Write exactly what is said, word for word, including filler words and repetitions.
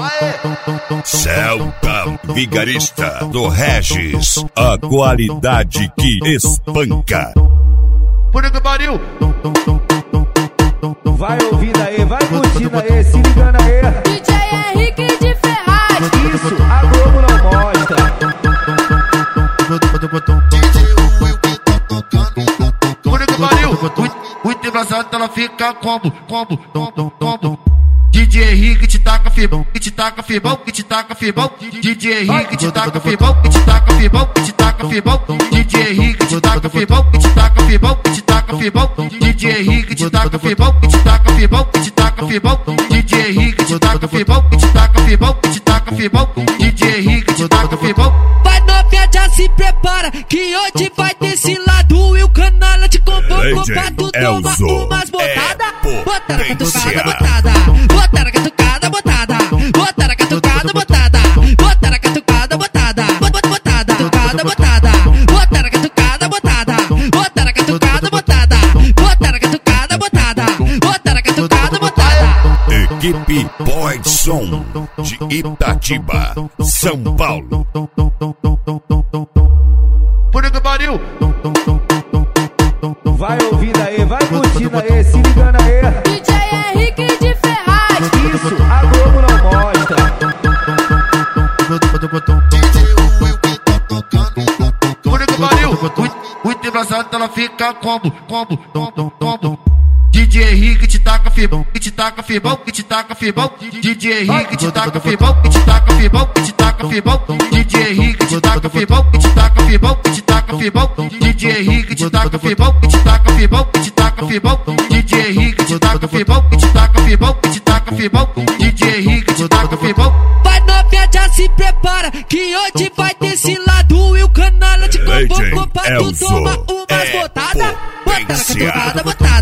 Celta Vigarista do Regis, a qualidade que espanca. Por que pariu? Vai ouvindo aí, vai curtindo aí, se ligando aí. D J Henrique de Ferraz. Isso, a Globo não mostra. Por que pariu? Muito embrasado, ela fica combo, combo, combo, combo. D J Henrique te taca fibão, que te taca fibão, que te taca fibão. D J Henrique te taca fibão, que te taca fibão, que te taca fibão. D J Henrique te taca fibão, que te taca fibão, que te taca fibão. D J Henrique te taca fibão, que te taca fibão, que te taca fibão. D J Henrique te taca fibão, que te taca fibão, que te taca fibão. D J Henrique te taca fibão. Vai novinha, já se prepara, que hoje vai ter esse lado e o canalha te convocou pra tu tomar umas botadas. Bota na catucada, botada. Bota na catucada, botada. Bota na catucada, botada. Bota na catucada, botada. Botada, botada, botada. Bota na catucada, botada. Bota na catucada, botada. Bota na catucada, botada. Bota na catucada, botada. Equipe Boydson de Itatiba, São Paulo. Por que pariu? Vai ouvindo aí, vai curtindo aí, se ligando aí. D J Henrique de Ferraz. Isso, a Globo não mostra. Por que pariu? Muito embrasado, ela fica combo, combo, combo, combo. D J Henrique te taca fibão, que te taca fibão, que te taca fibão. D J Henrique te taca fibão, que te taca fibão, que te taca fibão. D J Henrique te taca fibão, que te taca fibão, que te taca fibão. D J Henrique te taca fibão, que te taca fibão, que te taca fibão. D J Henrique te taca fibão, que te taca fibão, que te taca fibão. D J Henrique te taca fibão. Vai novinha, já se prepara, que hoje vai ter esse lado e o canalha te convocou pra tu tomar umas botadas. Bota na catucada, botada.